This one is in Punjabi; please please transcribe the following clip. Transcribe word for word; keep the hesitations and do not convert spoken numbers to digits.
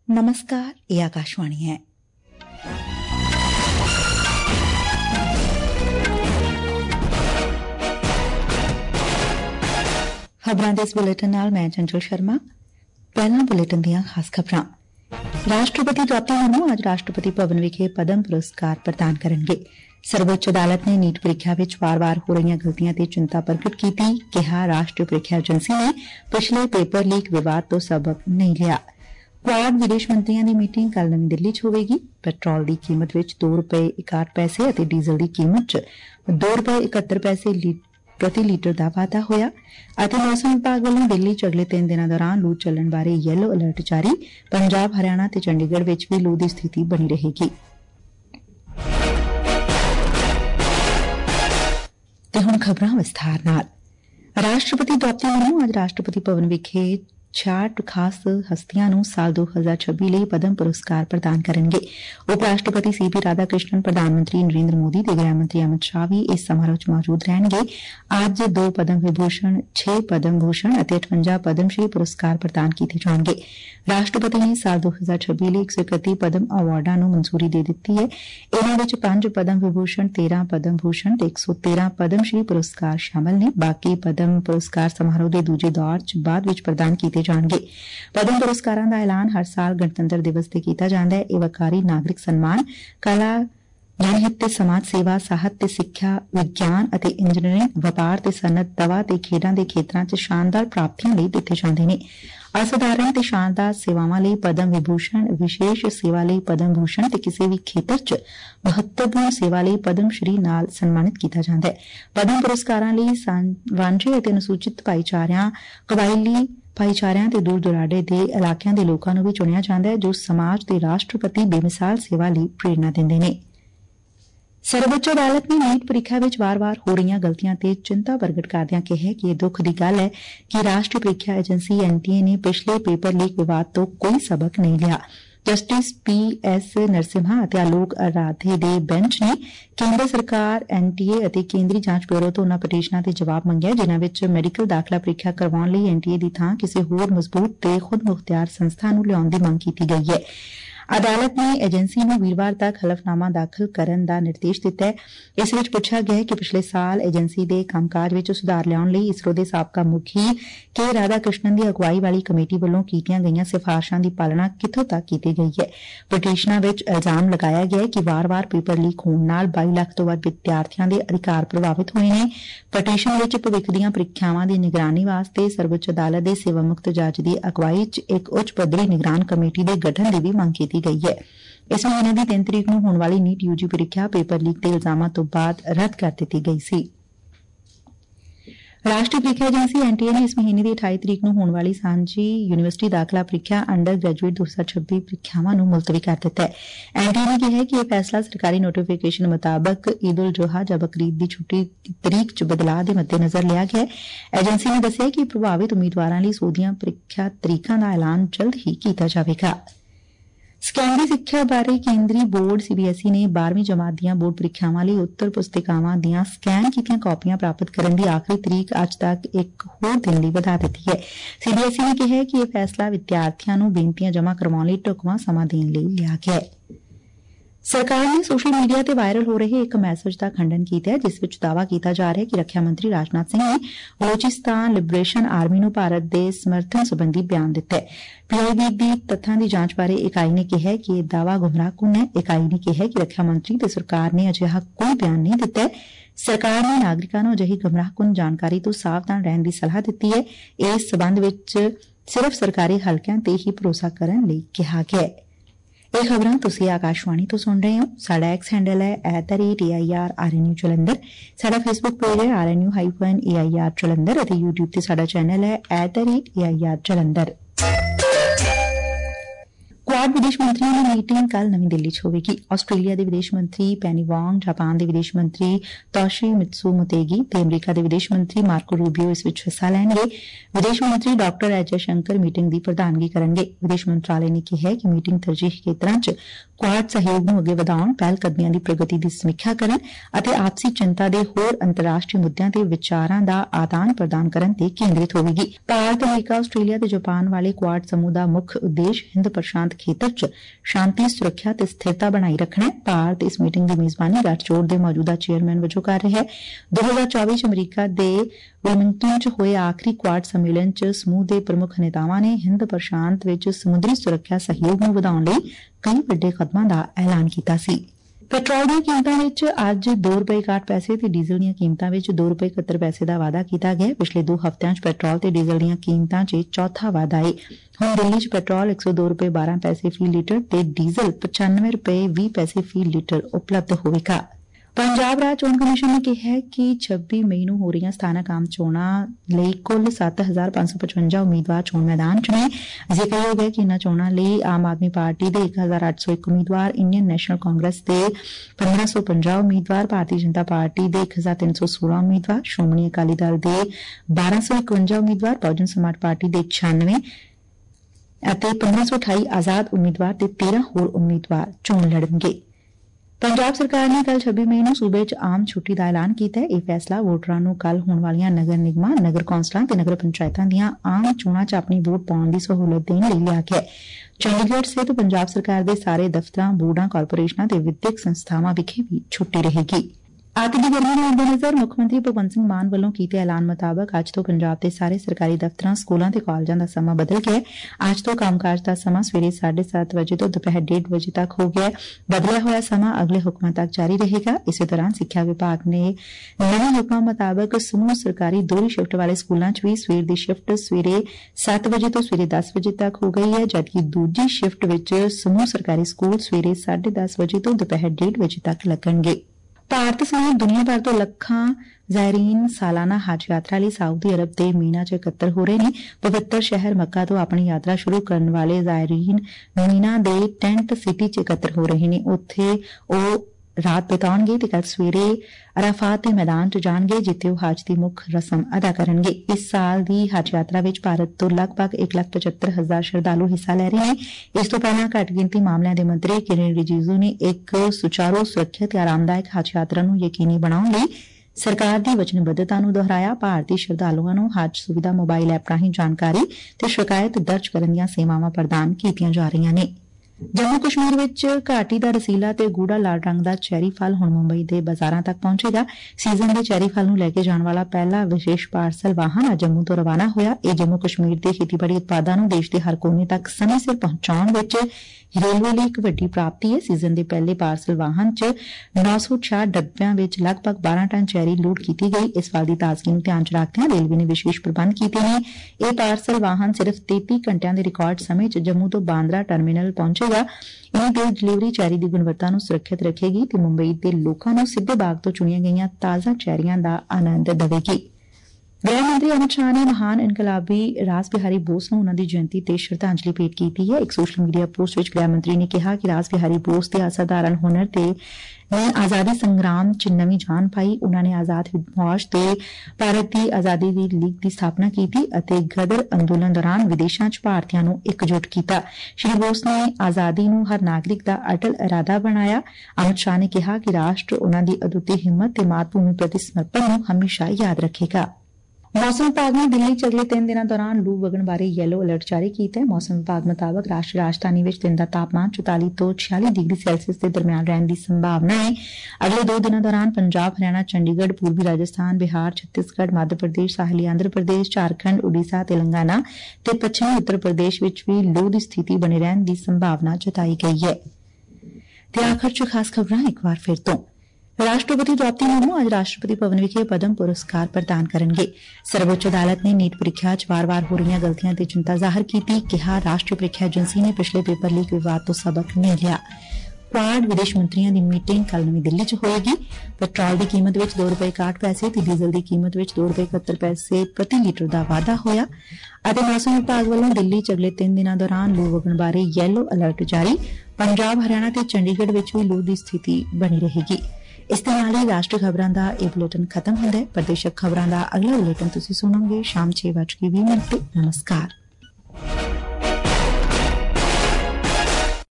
नमस्कार, ये आकाशवाणी है। खबरां दे इस बुलेटिन नाल मैं चंचल शर्मा। पहला बुलेटिन दियां खास खबरां। राष्ट्रपति द्रौपदी मुर्मू अज राष्ट्रपति भवन विखे पद्म पुरस्कार प्रदान करनगे। सर्वोच्च अदालत ने नीट ਪ੍ਰੀਖਿਆ विच वार-वार हो रहीਆਂ गलतियां ते चिंता प्रगट कीती। कहा राष्ट्रीय ਪ੍ਰੀਖਿਆ एजेंसी ने पिछले पेपर लीक विवाद तो सबक नहीं लिया। क्वाड विदेश मंत्रियों की मीटिंग कल नवी दिल्ली च होवेगी। पेट्रोल की कीमत विच दो रुपए इकाहठ पैसे अते डीजल की कीमत च दो रुपए इकहत्तर पैसे प्रति लीटर का वाधा होया। अते मौसम विभाग वालों दिल्ली च अगले तीन दिनों दौरान लू चलण बारे येलो अलर्ट जारी। पंजाब, हरियाणा ते चंडीगढ़ विच भी लू की स्थिति बनी रहेगी। ते हुण खबरां विस्तार नाल। राष्ट्रपति द्रौपदी मुर्मू अज राष्ट्रपति भवन विखे छियासठ खास हस्तियां नूं साल दो हज़ार छब्बी ਲਈ पद्म पुरस्कार प्रदान करनगे। उप राष्ट्रपति सी पी राधाकृष्णन, प्रधानमंत्री नरेंद्र मोदी ते गृह मंत्री अमित शाह भी इस समारोह च मौजूद रहणगे। अज दो पद्म विभूषण, छे पद्म भूषण अते अठवंजा पद्मश्री पुरस्कार प्रदान कीते जाणगे। राष्ट्रपति ने साल दो हज़ार छब्बी ਲਈ एक सौ इकत्ती पद्म अवार्डां नूं मंजूरी दे दित्ती है। इन्हां विच पंज पद्म विभूषण, तेरह पद्म भूषण ते एक सौ तेरह पद्मश्री पुरस्कार शामिल ने। बाकी पद्म पुरस्कार समारोह दे दूजे दौर च बाद विच प्रदान कीते जाणगे। पद्म पुरस्कारां दा ऐलान हर साल गणतंत्र दिवस ते कीता जांदा है। इह वकारी नागरिक सम्मान, कला, जनहित ते समाज सेवा, साहत ते सिक्ख्या, विज्ञान अते इंजीनियरिंग, वपार ते सनत, दवा ते खेडां दे खेतरां च शानदार प्राप्तियां लई दित्ते जांदे ने। असाधारण ते शानदार सेवावां लई पद्म विभूषण, विशेष सेवा लई पद्म भूषण ते किसी भी खेतर च महत्वपूर्ण सेवा लई पद्म श्री नाल सन्मानित कीता जांदा है। पद्म पुरस्कारां लई वांझे अते अनुसूचित भाईचारिਆਂ, कबायली भाईचारिਆਂ ते दूर दुराडे दे इलाकिਆਂ ਦੇ ਲੋਕਾਂ ਨੂੰ ਵੀ ਚੁਣਿਆ ਜਾਂਦਾ ਹੈ, ਜੋ ਸਮਾਜ ਦੇ ਰਾਸ਼ਟਰਪਤੀ ਬੇਮਿਸਾਲ ਸੇਵਾ ਲਈ ਪ੍ਰੇਰਨਾ ਦਿੰਦੇ ਨੇ। सर्वोच्च अदालत ने नीट ਪ੍ਰੀਖਿਆ विच वार-वार हो रहीਆਂ गलतियां ते चिंता प्रगट करदिआं कहा कि यह दुख की गल है कि राष्ट्रीय ਪ੍ਰੀਖਿਆ एजेंसी एन टी ए ने पिछले पेपर लीक विवाद तो कोई सबक नहीं लिया। जस्टिस पी एस नरसिम्हा अते आलोक अराधे दे बेंच ने केंद्र सरकार, एन टी ए अते केंद्री जांच ब्यूरो तो उन्हां पटिशनां ते जवाब मंगिਆ जिन्हां विच मैडिकल दाखला ਪ੍ਰੀਖਿਆ करवाउण लई एन टी ए दी थां किसी होर मजबूत ते खुद मुख्तियार संस्था नूं लिआउण दी मंग कीती गई है। अदालत ने एजेंसी नूं वीरवार तक हलफनामा दाखिल करन दा निर्देश दित्ता है। इस विच पुछा गया है कि पिछले साल एजेंसी दे कामकाज विच सुधार लिआउण लई इसरो दे साबका मुखी के राधाकृष्णन दी अगवाई वाली कमेटी ਵੱਲੋਂ कीतीਆਂ गईਆਂ सिफारिशां दी पालना कित्थों तक कीती गई है। पटिशनां विच इल्जाम लगाया गया है कि वार-वार पेपर लीक होण नाल बाई ਲੱਖ ਤੋਂ ਵੱਧ विद्यार्थियों के अधिकार प्रभावित होए ने। पटिशन विच भविख ਦੀਆਂ ਪ੍ਰੀਖਿਆਵਾਂ ਦੀ ਨਿਗਰਾਨੀ ਵਾਸਤੇ सर्वोच्च अदालत ਦੇ सेवा मुक्त जज ਦੀ अगवाई च एक उच्च पद्धरी निगरान कमेटी ਦੇ गठन ਦੀ भी मंग कीती गई है। इस महीने की तीन तरीक नूं होण वाली नीट यूजी ਪ੍ਰੀਖਿਆ पेपर लीक के इल्जामां तो बाद रद्द कर दी गई सी। राष्ट्रीय ਪ੍ਰੀਖਿਆ एजेंसी एन टी ए ने इस महीने की अठाई तरीक नूं होण वाली सांझी यूनीवर्सिटी दाखला ਪ੍ਰੀਖਿਆ अंडर ग्रेजुएट दो हज़ार छब्बी ਪ੍ਰੀਖਿਆਵਾਂ ਨੂੰ मुलतवी कर दिता है। एन टी ए ने कहा है कि यह फैसला सरकारी नोटिफिकेशन मुताबक ईद उल जुहा या बकरीद की छुट्टी की तरीक च बदलाव के मद्देनजर लिया गया है। एजेंसी ने दस्सिया कि प्रभावित उम्मीदवारों लिए सौदियां ਪ੍ਰੀਖਿਆ तरीकां का ऐलान जल्द ही किया जाएगा। ਸਕੈਂਡਰੀ ਸਿੱਖਿਆ ਬਾਰੇ ਕੇਂਦਰੀ board C B S E ਨੇ ਬਾਰ੍ਹਵੀਂ ਜਮਾਤ ਦੀਆਂ ਬੋਰਡ ਪ੍ਰੀਖਿਆਵਾਂ ਲਈ ਉੱਤਰ ਪੁਸਤਿਕਾਵਾਂ ਦੀਆਂ ਸਕੈਨ ਕੀਤੀਆਂ ਕਾਪੀਆਂ ਪ੍ਰਾਪਤ ਕਰਨ ਦੀ ਆਖਰੀ ਤਰੀਕ ਅੱਜ ਤੱਕ ਇੱਕ ਹੋਰ ਦਿਨ ਲਈ ਵਧਾ ਦਿੱਤੀ ਹੈ। ਸੀ ਬੀ ਐਸ ਈ ਨੇ ਕਿਹਾ ਕਿ ਇਹ ਫੈਸਲਾ ਵਿਦਿਆਰਥੀਆਂ ਨੂੰ ਬੇਨਤੀਆਂ ਜਮ੍ਹਾਂ ਕਰਵਾਉਣ ਲਈ ਢੁਕਵਾਂ ਸਮਾਂ ਦੇਣ ਲਈ ਲਿਆ ਗਿਆ ਹੈ। सरकार ने सोशल मीडिया ते वायरल हो रहे एक मैसेज का खंडन किया है, जिस विच दावा किया जा रहा है कि रक्षा मंत्री राजनाथ सिंह ने बलोचिस्तान लिबरेशन आर्मी नूं भारत के समर्थन संबंधी बयान दिता है। पी आई बी की तथ्यां की जांच बारे इकाई ने कहा कि यह दावा गुमराहकुन है। इकाई ने कहा कि रक्षा मंत्री ते सरकार ने अजिहा कोई बयान नहीं दिता है। सरकार ने नागरिकां नूं अजिही गुमराहकुन जानकारी तो सावधान रहण दी सलाह दित्ती है। इस संबंध विच सिर्फ सरकारी हलकिਆਂ ते ही भरोसा करन लई कहा गया है। ਇਹ ਖਬਰਾਂ ਤੁਸੀਂ ਆਕਾਸ਼ਵਾਣੀ ਤੋਂ ਸੁਣ ਰਹੇ ਹੋ। ਸਾਡਾ ਐਕਸ ਹੈਂਡਲ ਹੈ at the rate A I R R N U Jalandhar. ਸਾਡਾ ਫੇਸਬੁੱਕ ਪੇਜ ਹੈ R N U hyphen A I R Jalandhar ਅਤੇ ਯੂਟਿਊਬ ਤੇ ਸਾਡਾ ਚੈਨਲ ਹੈ at the rate A I R Jalandhar. Quad विदेश मंत्रियों की मीटिंग कल नवी दिल्ली च होगी। आस्ट्रेलिया के विदेश मंत्री पेनी वांग, जापान के विदेश मंत्री तोशिमित्सु मोतेगी ते अमरीका के विदेश मंत्री मार्को रूबियो इस विच हिस्सा लैणगे। विदेश मंत्री डॉक्टर एस जयशंकर मीटिंग की प्रधानगी करनगे। विदेश मंत्रालय ने कहा है कि मीटिंग तरजीह खेतरां च क्वाड सहयोग नूं अगे वधाउण, पहलकदमियां की प्रगति की समीक्षा करन अते आपसी चिंता के होर अंतर्राष्ट्रीय मुद्दों ते विचारां दा आदान प्रदान करन ते केंद्रित होवेगी। भारत, अमरीका, आस्ट्रेलिया ते जापान वाले क्वाड समूह का मुख्य उद्देश्य हिंद प्रशांत खेतर ਖੇਤਰ 'ਚ ਸ਼ਾਂਤੀ, ਸੁਰੱਖਿਆ ਤੇ ਸਥਿਰਤਾ ਬਣਾਈ ਰੱਖਣਾ। ਭਾਰਤ ਇਸ ਮੀਟਿੰਗ ਦੀ ਮੇਜ਼ਬਾਨੀ ਗੱਠਜੋੜ ਦੇ ਮੌਜੂਦਾ ਚੇਅਰਮੈਨ ਵਜੋਂ ਕਰ ਰਿਹਾ ਹੈ। ਦੋ ਹਜ਼ਾਰ ਚੌਵੀ 'ਚ ਅਮਰੀਕਾ ਦੇ ਵਿਲਮਿੰਗਟਨ 'ਚ ਹੋਏ ਆਖਰੀ ਕੁਆਡ ਸੰਮੇਲਨ 'ਚ ਸਮੂਹ ਦੇ ਪ੍ਰਮੁੱਖ ਨੇਤਾਵਾਂ ਨੇ ਹਿੰਦ ਪ੍ਰਸ਼ਾਂਤ ਵਿੱਚ ਸਮੁੰਦਰੀ ਸੁਰੱਖਿਆ ਸਹਿਯੋਗ ਨੂੰ ਵਧਾਉਣ ਲਈ ਕਈ ਵੱਡੇ ਕਦਮਾਂ ਦਾ ਐਲਾਨ ਕੀਤਾ ਸੀ। ਪੈਟਰੋਲ ਦੀਆਂ ਕੀਮਤਾਂ ਵਿੱਚ ਅੱਜ ਦੋ ਰੁਪਏ ਇਕਾਹਠ ਪੈਸੇ ਤੇ ਡੀਜ਼ਲ ਦੀਆਂ ਕੀਮਤਾਂ ਵਿੱਚ ਦੋ ਰੁਪਏ ਇਕਹੱਤਰ ਪੈਸੇ ਦਾ ਵਾਧਾ ਕੀਤਾ ਗਿਆ। ਪਿਛਲੇ ਦੋ ਹਫ਼ਤਿਆਂ 'ਚ ਪੈਟਰੋਲ ਤੇ ਡੀਜ਼ਲ ਦੀਆਂ ਕੀਮਤਾਂ 'ਚ ਚੌਥਾ ਵਾਧਾ ਏ। ਹੁਣ ਦਿੱਲੀ 'ਚ ਪੈਟਰੋਲ ਇੱਕ ਸੌ ਦੋ ਰੁਪਏ ਬਾਰਾਂ ਪੈਸੇ ਫੀ ਲੀਟਰ ਤੇ ਡੀਜ਼ਲ ਪਚਾਨਵੇਂ ਰੁਪਏ ਵੀਹ ਪੈਸੇ ਫੀ ਲੀਟਰ ਉਪਲਬਧ ਹੋਵੇਗਾ। ਪੰਜਾਬ ਰਾਜ ਚੋਣ ਕਮਿਸ਼ਨ ਨੇ ਕਿਹਾ ਕਿ ਛੱਬੀ ਮਈ ਨੂੰ ਹੋ ਰਹੀਆਂ ਸਥਾਨਕ ਆਮ ਚੋਣਾਂ ਲਈ ਕੁੱਲ ਸੱਤ ਹਜ਼ਾਰ ਪੰਜ ਸੌ ਪਚਵੰਜਾ ਉਮੀਦਵਾਰ ਚੋਣ ਮੈਦਾਨ 'ਚ ਨੇ। ਜ਼ਿਕਰਯੋਗ ਹੈ ਕਿ ਇਨ੍ਹਾਂ ਚੋਣਾਂ ਲਈ ਆਮ ਆਦਮੀ ਪਾਰਟੀ ਦੇ ਇੱਕ ਹਜ਼ਾਰ ਅੱਠ ਸੌ ਇੱਕ ਉਮੀਦਵਾਰ, ਇੰਡੀਅਨ ਨੈਸ਼ਨਲ ਕਾਂਗਰਸ ਦੇ ਪੰਦਰਾਂ ਸੌ ਪੰਜਾਹ ਉਮੀਦਵਾਰ, ਭਾਰਤੀ ਜਨਤਾ ਪਾਰਟੀ ਦੇ ਇੱਕ ਹਜ਼ਾਰ ਤਿੰਨ ਸੌ ਸੋਲਾਂ ਉਮੀਦਵਾਰ, ਸ਼੍ਰੋਮਣੀ ਅਕਾਲੀ ਦਲ ਦੇ ਬਾਰਾਂ ਸੌ ਇਕਵੰਜਾ ਉਮੀਦਵਾਰ, ਬਹੁਜਨ ਸਮਾਜ ਪਾਰਟੀ ਦੇ ਛਿਆਨਵੇਂ ਅਤੇ ਪੰਦਰਾਂ ਸੌ ਅਠਾਈ ਆਜ਼ਾਦ ਉਮੀਦਵਾਰ ਤੇ ਤੇਰਾਂ ਹੋਰ ਉਮੀਦਵਾਰ ਚੋਣ ਲੜਨਗੇ। ਪੰਜਾਬ ਸਰਕਾਰ ਨੇ ਕੱਲ ਛੱਬੀ ਮਈ ਨੂੰ ਸੂਬੇ 'ਚ ਆਮ ਛੁੱਟੀ ਦਾ ਐਲਾਨ ਕੀਤਾ ਹੈ। ਇਹ ਫੈਸਲਾ ਵੋਟਰਾਂ ਨੂੰ ਕੱਲ ਹੋਣ ਵਾਲੀਆਂ ਨਗਰ ਨਿਗਮਾਂ, ਨਗਰ ਕੌਂਸਲਾਂ ਤੇ ਨਗਰ ਪੰਚਾਇਤਾਂ ਦੀਆਂ ਆਮ ਚੋਣਾਂ 'ਚ ਆਪਣੀ ਵੋਟ ਪਾਉਣ ਦੀ ਸਹੂਲਤ ਦੇਣ ਲਈ ਲਿਆ ਗਿਆ ਹੈ। ਚੰਡੀਗੜ੍ਹ ਸਥਿਤ ਪੰਜਾਬ ਸਰਕਾਰ ਦੇ ਸਾਰੇ ਦਫ਼ਤਰਾਂ, ਬੋਰਡਾਂ, ਕਾਰਪੋਰੇਸ਼ਨਾਂ ਤੇ ਵਿਦਿਅਕ ਸੰਸਥਾਵਾਂ ਵਿਖੇ ਵੀ ਛੁੱਟੀ ਰਹੇਗੀ। ਅੱਤ ਦੀ ਗਰਮੀ ਨੂੰ ਮੱਦੇਨਜ਼ਰ ਮੁੱਖ ਮੰਤਰੀ ਭਗਵੰਤ ਸਿੰਘ ਮਾਨ ਵੱਲੋਂ ਕੀਤੇ ਐਲਾਨ ਮੁਤਾਬਕ ਅੱਜ ਤੋਂ ਪੰਜਾਬ ਦੇ ਸਾਰੇ ਸਰਕਾਰੀ ਦਫ਼ਤਰਾਂ, ਸਕੂਲਾਂ ਤੇ ਕਾਲਜਾਂ ਦਾ ਸਮਾਂ ਬਦਲ ਗਿਆ ਹੈ। ਅੱਜ ਤੋਂ ਕੰਮਕਾਜ ਦਾ ਸਮਾਂ ਸਵੇਰੇ ਸਾਢੇ ਸੱਤ ਵਜੇ ਤੋਂ ਦੁਪਹਿਰ ਡੇਢ ਵਜੇ ਤੱਕ ਹੋ ਗਿਆ ਹੈ। ਬਦਲਿਆ ਹੋਇਆ ਸਮਾਂ ਅਗਲੇ ਹੁਕਮਾਂ ਤੱਕ ਜਾਰੀ ਰਹੇਗਾ। ਇਸੇ ਦੌਰਾਨ ਸਿੱਖਿਆ ਵਿਭਾਗ ਨੇ ਨਵੇਂ ਹੁਕਮਾਂ ਮੁਤਾਬਕ ਸਮੂਹ ਸਰਕਾਰੀ ਦੋਹਰੀ ਸ਼ਿਫਟ ਵਾਲੇ ਸਕੂਲਾਂ 'ਚ ਵੀ ਸਵੇਰ ਦੀ ਸ਼ਿਫਟ ਸਵੇਰੇ ਸੱਤ ਵਜੇ ਤੋਂ ਸਵੇਰੇ ਦਸ ਵਜੇ ਤੱਕ ਹੋ ਗਈ ਹੈ, ਜਦਕਿ ਦੂਜੀ ਸ਼ਿਫਟ ਵਿੱਚ ਸਮੂਹ ਸਰਕਾਰੀ ਸਕੂਲ ਸਵੇਰੇ ਸਾਢੇ ਦਸ ਵਜੇ ਤੋਂ ਦੁਪਹਿਰ ਡੇਢ ਵਜੇ ਤੱਕ ਲੱਗਣਗੇ। ਭਾਰਤ ਸਮੇਤ ਦੁਨੀਆ ਭਰ ਤੋਂ ਲੱਖਾਂ ਜ਼ਾਇਰੀਨ ਸਾਲਾਨਾ ਹੱਜ ਯਾਤਰਾ ਲਈ ਸਾਊਦੀ ਅਰਬ ਦੇ ਮੀਨਾ 'ਚ ਇਕੱਤਰ ਹੋ ਰਹੇ ਨੇ। ਪਵਿੱਤਰ ਸ਼ਹਿਰ ਮੱਕਾ ਤੋਂ ਆਪਣੀ ਯਾਤਰਾ ਸ਼ੁਰੂ ਕਰਨ ਵਾਲੇ ਜ਼ਾਇਰੀਨ ਮੀਨਾ ਦੇ ਟੈਂਟ ਸਿਟੀ 'ਚ ਇਕੱਤਰ ਹੋ ਰਹੇ ਨੇ। ਉੱਥੇ ਉਹ ਰਾਤ ਬਿਤਾਉਣਗੇ ਤੇ ਕੱਲ ਸਵੇਰੇ ਅਰਾਫਾਤ ਦੇ ਮੈਦਾਨ 'ਚ ਜਾਣਗੇ, ਜਿੱਥੇ ਉਹ ਹੱਜ ਦੀ ਮੁੱਖ ਰਸਮ ਅਦਾ ਕਰਨਗੇ। ਇਸ ਸਾਲ ਦੀ ਹੱਜ ਯਾਤਰਾ ਵਿੱਚ ਭਾਰਤ ਤੋਂ ਲਗਭਗ ਇੱਕ ਲੱਖ ਪਚੱਤਰ ਹਜ਼ਾਰ ਸ਼ਰਧਾਲੂ ਹਿੱਸਾ ਲੈ ਰਹੇ ਨੇ। ਇਸ ਤੋਂ ਪਹਿਲਾਂ ਘੱਟ ਗਿਣਤੀ ਮਾਮਲਿਆਂ ਦੇ ਮੰਤਰੀ ਕਿਰਨ ਰਿਜੀਜੂ ਨੇ ਇੱਕ ਸੁਚਾਰੂ, ਸੁਰੱਖਿਅਤ ਤੇ ਆਰਾਮਦਾਇਕ ਹੱਜ ਯਾਤਰਾ ਨੂੰ ਯਕੀਨੀ ਬਣਾਉਣ ਲਈ ਸਰਕਾਰ ਦੀ ਵਚਨਬੱਧਤਾ ਨੂੰ ਦੁਹਰਾਇਆ। ਭਾਰਤੀ ਸ਼ਰਧਾਲੂਆਂ ਨੂੰ ਹੱਜ ਸੁਵਿਧਾ ਮੋਬਾਈਲ ਐਪ ਰਾਹੀਂ ਜਾਣਕਾਰੀ ਤੇ ਸ਼ਿਕਾਇਤ ਦਰਜ ਕਰਨ ਦੀਆਂ ਸੇਵਾਵਾਂ ਪ੍ਰਦਾਨ ਕੀਤੀਆਂ ਜਾ ਰਹੀਆਂ ਨੇ। ਜੰਮੂ ਕਸ਼ਮੀਰ ਵਿੱਚ ਘਾਟੀ ਦਾ ਰਸੀਲਾ ਤੇ ਗੂੜਾ ਲਾਲ ਰੰਗ ਦਾ ਚੈਰੀ ਫਲ ਹੁਣ ਮੁੰਬਈ ਦੇ ਬਾਜ਼ਾਰਾਂ ਤੱਕ ਪਹੁੰਚੇਗਾ। ਸੀਜ਼ਨ ਦੇ ਚੈਰੀ ਫਲ ਨੂੰ ਲੈ ਕੇ ਜਾਣ ਵਾਲਾ ਪਹਿਲਾ ਵਿਸ਼ੇਸ਼ ਪਾਰਸਲ ਵਾਹਨ ਅੱਜ ਜੰਮੂ ਤੋਂ ਰਵਾਨਾ ਹੋਇਆ। ਇਹ ਜੰਮੂ ਕਸ਼ਮੀਰ ਦੇ ਖੇਤੀਬਾੜੀ ਉਤਪਾਦਾਂ ਨੂੰ ਦੇਸ਼ ਦੇ ਹਰ ਕੋਨੇ ਤੱਕ ਸਮੇਂ ਸਿਰ ਪਹੁੰਚਾਉਣ ਵਿੱਚ ਰੇਲਵੇ ਲਈ ਇੱਕ ਵੱਡੀ ਪ੍ਰਾਪਤੀ ਹੈ। ਸੀਜ਼ਨ ਦੇ ਪਹਿਲੇ ਪਾਰਸਲ ਵਾਹਨ 'ਚ ਨੌ ਸੌ ਛਿਆਹਠ ਡੱਬਿਆਂ ਵਿੱਚ ਲਗਭਗ ਬਾਰਾਂ ਟਨ ਚੈਰੀ ਲੋਡ ਕੀਤੀ ਗਈ। ਇਸ ਫਲ ਦੀ ਤਾਜ਼ਗੀ ਨੂੰ ਧਿਆਨ 'ਚ ਰੱਖਦਿਆਂ ਰੇਲਵੇ ਨੇ ਵਿਸ਼ੇਸ਼ ਪ੍ਰਬੰਧ ਕੀਤੇ ਨੇ। ਇਹ ਪਾਰਸਲ ਵਾਹਨ ਸਿਰਫ਼ ਤੇਤੀ ਘੰਟਿਆਂ ਦੇ ਰਿਕਾਰਡ ਸਮੇਂ 'ਚ ਜੰਮੂ ਤੋਂ ਬਾਂਦਰਾ ਟਰਮੀਨਲ ਪਹੁੰਚੇਗਾ। ਇਹ ਤੇਜ਼ ਡਿਲੀਵਰੀ ਚੈਰੀ ਦੀ ਗੁਣਵੱਤਾ ਨੂੰ ਸੁਰੱਖਿਅਤ ਰੱਖੇਗੀ ਤੇ ਮੁੰਬਈ ਦੇ ਲੋਕਾਂ ਨੂੰ ਸਿੱਧੇ ਬਾਗ ਤੋਂ ਚੁਣੀਆਂ ਗਈਆਂ ਤਾਜ਼ਾ ਚੈਰੀਆਂ ਦਾ ਆਨੰਦ ਦੇਵੇਗੀ। ਗ੍ਰਹਿ ਮੰਤਰੀ ਅਮਿਤ ਸ਼ਾਹ ਨੇ ਮਹਾਨ ਇਨਕਲਾਬੀ ਰਾਸ ਬਿਹਾਰੀ ਬੋਸ ਨੂੰ ਉਨ੍ਹਾਂ ਦੀ ਜਯੰਤੀ ਤੇ ਸ਼ਰਧਾਂਜਲੀ ਭੇਟ ਕੀਤੀ ਹੈ। ਇੱਕ ਸੋਸ਼ਲ ਮੀਡੀਆ ਪੋਸਟ ਵਿੱਚ ਗ੍ਰਹਿ ਮੰਤਰੀ ਨੇ ਕਿਹਾ ਕਿ ਰਾਸ ਬਿਹਾਰੀ ਬੋਸ ਦੇ ਅਸਾਧਾਰਨ ਹੁਨਰ ਤੇ ਨੇ ਆਜ਼ਾਦੀ ਸੰਗਰਾਮ 'ਚ ਨਵੀਂ ਜਾਨ ਪਾਈ। ਉਨ੍ਹਾਂ ਨੇ ਆਜ਼ਾਦ ਹਿੰਦ ਫੌਜ ਤੇ ਭਾਰਤ ਦੀ ਆਜ਼ਾਦੀ ਦੀ ਲੀਗ ਦੀ ਸਥਾਪਨਾ ਕੀਤੀ ਅਤੇ ਗਦਰ ਅੰਦੋਲਨ ਦੌਰਾਨ ਵਿਦੇਸ਼ਾਂ 'ਚ ਭਾਰਤੀਆਂ ਨੂੰ ਇਕਜੁੱਟ ਕੀਤਾ। ਸ਼੍ਰੀ ਬੋਸ ਨੇ ਆਜ਼ਾਦੀ ਨੂੰ ਹਰ ਨਾਗਰਿਕ ਦਾ ਅਟਲ ਇਰਾਦਾ ਬਣਾਇਆ। ਅਮਿਤ ਸ਼ਾਹ ਨੇ ਕਿਹਾ ਕਿ ਰਾਸ਼ਟਰ ਉਨ੍ਹਾਂ ਦੀ ਅਦੁੱਤੀ ਹਿੰਮਤ ਤੇ ਮਾਤ ਭੂਮੀ ਪ੍ਰਤੀ ਸਮਰਪਣ ਨੂੰ ਹਮੇਸ਼ਾ ਯਾਦ ਰੱਖੇਗਾ। ਮੌਸਮ ਵਿਭਾਗ ਨੇ ਦਿੱਲੀ 'ਚ ਅਗਲੇ ਤਿੰਨ ਦਿਨਾਂ ਦੌਰਾਨ ਲੂ ਵਗਣ ਬਾਰੇ ਯੈਲੋ ਅਲਰਟ ਜਾਰੀ ਕੀਤਾ ਹੈ। ਮੌਸਮ ਵਿਭਾਗ ਮੁਤਾਬਕ ਰਾਸ਼ਟਰੀ ਰਾਜਧਾਨੀ ਵਿੱਚ ਦਿਨ ਦਾ ਤਾਪਮਾਨ ਚੁਤਾਲੀ ਤੋਂ ਛਿਆਲੀ ਡਿਗਰੀ ਸੈਲਸੀਅਸ ਦੇ ਦਰਮਿਆਨ ਰਹਿਣ ਦੀ ਸੰਭਾਵਨਾ ਹੈ। ਅਗਲੇ ਦੋ ਦਿਨਾਂ ਦੌਰਾਨ ਪੰਜਾਬ, ਹਰਿਆਣਾ, ਚੰਡੀਗੜ੍ਹ, ਪੂਰਬੀ ਰਾਜਸਥਾਨ, ਬਿਹਾਰ, ਛੱਤੀਸਗੜ੍ਹ, ਮੱਧ ਪ੍ਰਦੇਸ਼, ਸਾਹਿਲੀ ਆਂਧਰ ਪ੍ਰਦੇਸ਼, ਝਾਰਖੰਡ, ਉਡੀਸ਼ਾ, ਤੇਲੰਗਾਨਾ ਤੇ ਪੱਛਮੀ ਉੱਤਰ ਪ੍ਰਦੇਸ਼ ਵਿੱਚ ਵੀ ਲੂ ਦੀ ਸਥਿਤੀ ਬਣੀ ਰਹਿਣ ਦੀ ਸੰਭਾਵਨਾ ਜਤਾਈ ਗਈ ਹੈ। ਤੇ ਆਖਰ 'ਚ ਖਾਸ ਖਬਰਾਂ ਇੱਕ ਵਾਰ ਫਿਰ ਤੋਂ। ਰਾਸ਼ਟਰਪਤੀ ਦ੍ਰੌਪਦੀ ਮੁਰਮੂ ਅੱਜ ਰਾਸ਼ਟਰਪਤੀ ਭਵਨ ਵਿਖੇ ਪਦਮ ਪੁਰਸਕਾਰ ਪ੍ਰਦਾਨ ਕਰਨਗੇ। ਸਰਵਉੱਚ ਅਦਾਲਤ ਨੇ ਨੀਟ ਪ੍ਰੀਖਿਆ 'ਚ ਵਾਰ-ਵਾਰ ਹੋ ਰਹੀਆਂ ਗਲਤੀਆਂ ਤੇ ਚਿੰਤਾ ਜ਼ਾਹਰ ਕੀਤੀ। ਕਿਹਾ ਰਾਸ਼ਟਰੀ ਪ੍ਰੀਖਿਆ ਏਜੰਸੀ ਨੇ ਪਿਛਲੇ ਪੇਪਰ ਲੀਕ ਵਿਵਾਦ ਤੋਂ ਸਬਕ ਨਹੀਂ ਲਿਆ। ਕੁਆਡ ਵਿਦੇਸ਼ ਮੰਤਰੀਆਂ ਦੀ ਮੀਟਿੰਗ ਕੱਲ ਨਵੀਂ ਦਿੱਲੀ 'ਚ ਹੋਏਗੀ। ਪੈਟਰੋਲ ਦੀ ਕੀਮਤ ਵਿੱਚ ਦੋ ਰੁਪਏ ਇਕਾਹਠ ਪੈਸੇ ਤੇ ਡੀਜ਼ਲ ਦੀ ਕੀਮਤ ਵਿੱਚ ਦੋ ਰੁਪਏ ਇਕਹੱਤਰ ਪੈਸੇ ਪ੍ਰਤੀ ਲੀਟਰ ਦਾ ਵਾਧਾ ਹੋਇਆ। ਅਤੇ ਮੌਸਮ ਵਿਭਾਗ ਵੱਲੋਂ ਦਿੱਲੀ 'ਚ ਅਗਲੇ ਤਿੰਨ ਦਿਨਾਂ ਦੌਰਾਨ ਲੂ ਵਗਣ ਬਾਰੇ ਯੈਲੋ ਅਲਰਟ ਜਾਰੀ। ਪੰਜਾਬ, ਹਰਿਆਣਾ ਤੇ ਚੰਡੀਗੜ੍ਹ ਵਿੱਚ ਵੀ ਲੂ ਦੀ ਸਥਿਤੀ ਬਣੀ ਰਹੇਗੀ। ਇਸ ਦੇ ਨਾਲ ਹੀ ਰਾਸ਼ਟਰੀ ਖਬਰਾਂ ਦਾ ਇਹ ਬੁਲੇਟਿਨ ਖਤਮ ਹੁੰਦਾ ਹੈ। ਪ੍ਰਦੇਸ਼ਕ ਖਬਰਾਂ ਦਾ ਅਗਲਾ ਬੁਲੇਟਿਨ ਤੁਸੀਂ ਸੁਣੋਗੇ ਸ਼ਾਮ ਛੇ ਵੱਜ ਕੇ ਵੀਹ ਮਿੰਟ ਤੇ। ਨਮਸਕਾਰ।